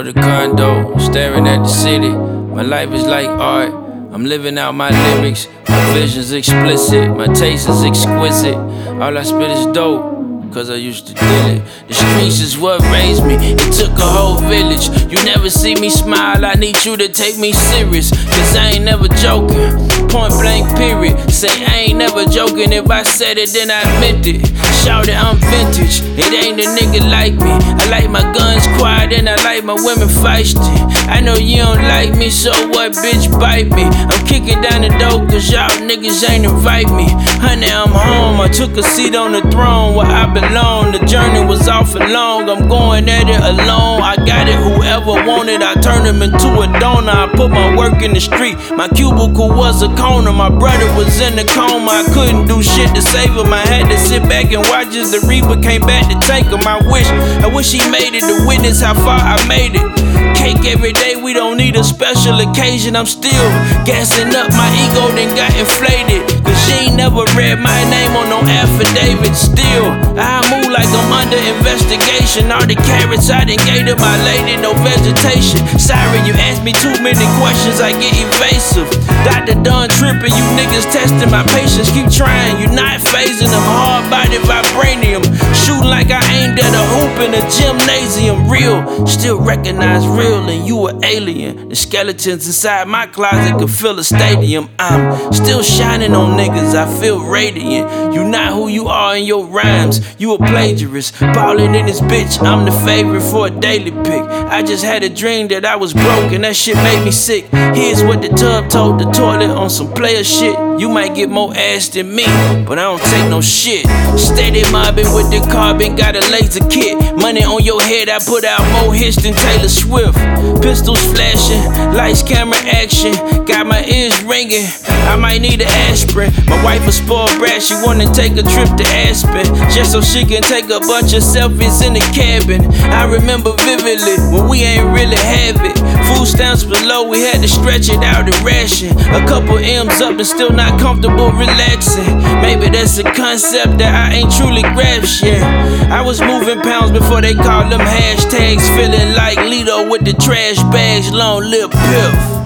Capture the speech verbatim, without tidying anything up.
the condo, staring at the city. My life is like art, I'm living out my lyrics. My vision's explicit, my taste is exquisite. All I spit is dope, cause I used to deal it. The streets is what raised me, it took a whole village. You never see me smile, I need you to take me serious, cause I ain't never joking. Point blank period, say I ain't never joking. If I said it, then I meant it. Shout it, I'm vintage, it ain't a nigga like me. I like my guns quiet and I like my women feisty. I know you don't like me, so what, bitch, bite me. I'm kicking down the door cause y'all niggas ain't invite me. Honey, I'm home, I took a seat on the throne where I belong. The journey was awful long, I'm going at it alone. I got it, whoever wanted, I turned him into a donor. I put my work in the street, my cubicle was a corner. My brother was in the coma, I couldn't do shit to save him. I had to sit back and watch as the Reaper came back to take him. I wish, I wish he made it to witness how far I made it. Cake every day, we don't need a special occasion. I'm still gassing up, my ego then got inflated, cause she ain't never read my name on no affidavit. Still, I move like I'm under investigation. All the carrots I done gave to my lady, no vegetation. Sorry, you asked me too many questions, I get evasive. Doctor done tripping, you niggas testing my patience. Keep trying, you not phasing them. Hard body vibranium, shooting like I aimed at a hoop in a gymnasium. Real, still recognize real, and you an alien. The skeletons inside my closet could fill a stadium. I'm still shining on niggas, I feel radiant. You not who you are in your rhymes, you a plagiarist. Ballin' in this bitch, I'm the favorite for a daily pick. I just had a dream that I was broke and that shit made me sick. Here's what the tub told the toilet on some player shit. You might get more ass than me, but I don't take no shit. Steady mobbing with the carbon, got a laser kit. Money on your head, I put out more hits than Taylor Swift. Pistols flashing, lights, camera, action. Got my ears ringing, I might need an aspirin. My wife a spoiled brat, she wanna take a trip to Aspen, just so she can take a bunch of selfies in the cabin. I remember vividly when we ain't really have it. Food stamps below, we had to stretch it out and ration. A couple M's up and still not comfortable relaxing. Maybe that's a concept that I ain't truly grasped yet. I was moving pounds before they called them hashtags. Feeling like Lito with the trash bags, long lip piff.